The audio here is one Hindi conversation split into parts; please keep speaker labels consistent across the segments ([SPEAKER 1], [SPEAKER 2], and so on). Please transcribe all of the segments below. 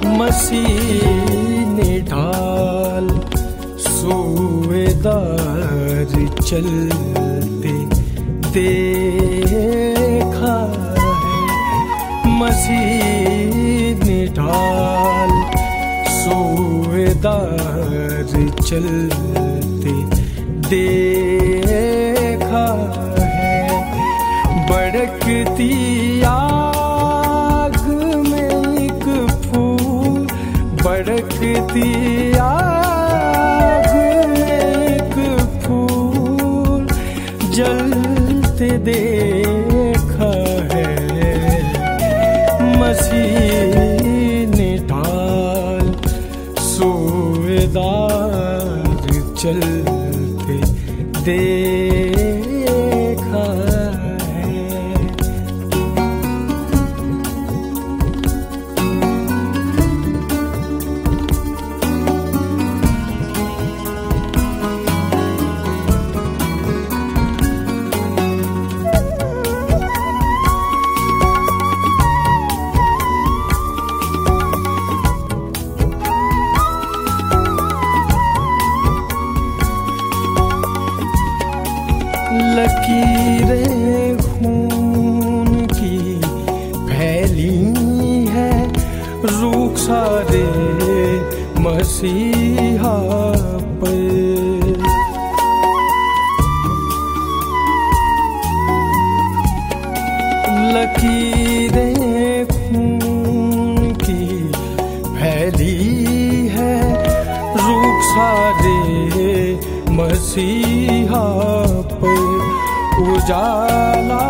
[SPEAKER 1] मसीह ने ढाल सूबेदार चलते देखा है। मसीह ने ढाल सूबेदार चलते देखा है। भड़कती आग में एक फूल, भड़कती आग में एक फूल जलते देखा है। मसीह ने ढाल सूबेदार चलते देखा है। लकीरें खून की फैली है, रूख सारे मसीहा पर। लकीरें खून की फैली है, रूख सारे मसीहा पर। उजाला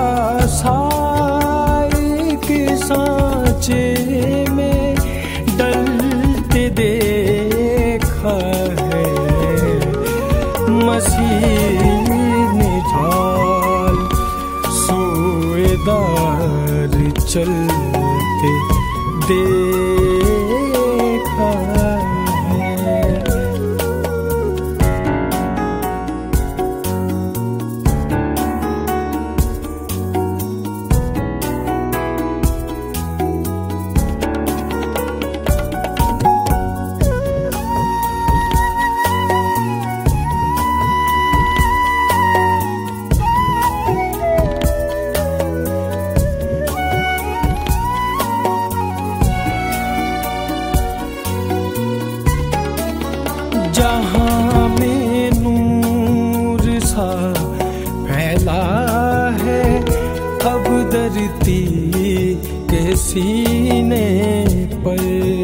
[SPEAKER 1] साए के सांचे में डलते देखा है। मसीह ने ढाल सूबेदार चलते देखा है। जहाँ में नूर सा फैला है, अब धरती के सीने पर।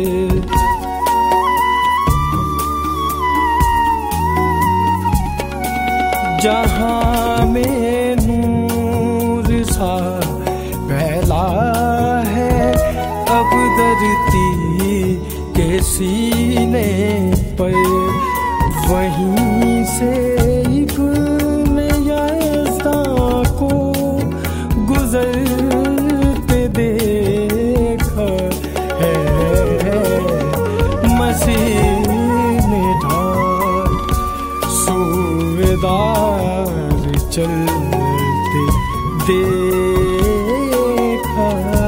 [SPEAKER 1] जहाँ में नूर सा फैला है, अब धरती के सीने पर। वहीं से इब्ने यज़्दान को गुजरते देखा है। मसीह ने ढाल सूबेदार चलते देखा है।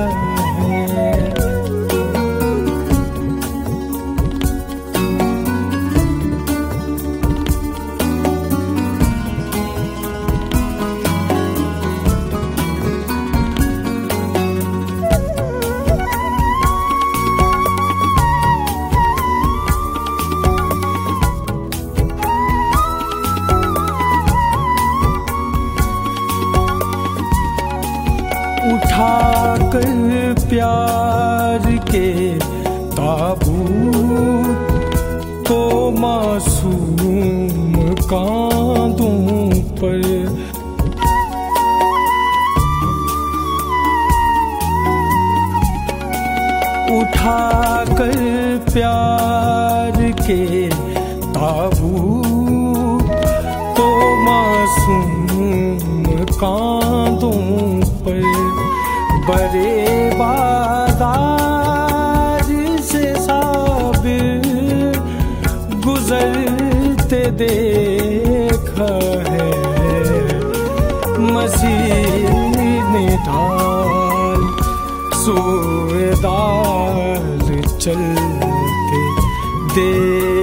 [SPEAKER 1] उठाकर प्यार के ताबूत को मासूम कांधों पर। उठाकर प्यार के ताबूत को मासूम कांधों पर। बड़े बाजार से साबिर गुजरते देखा है। मसीह ने ढाल सूबेदार चलते देखा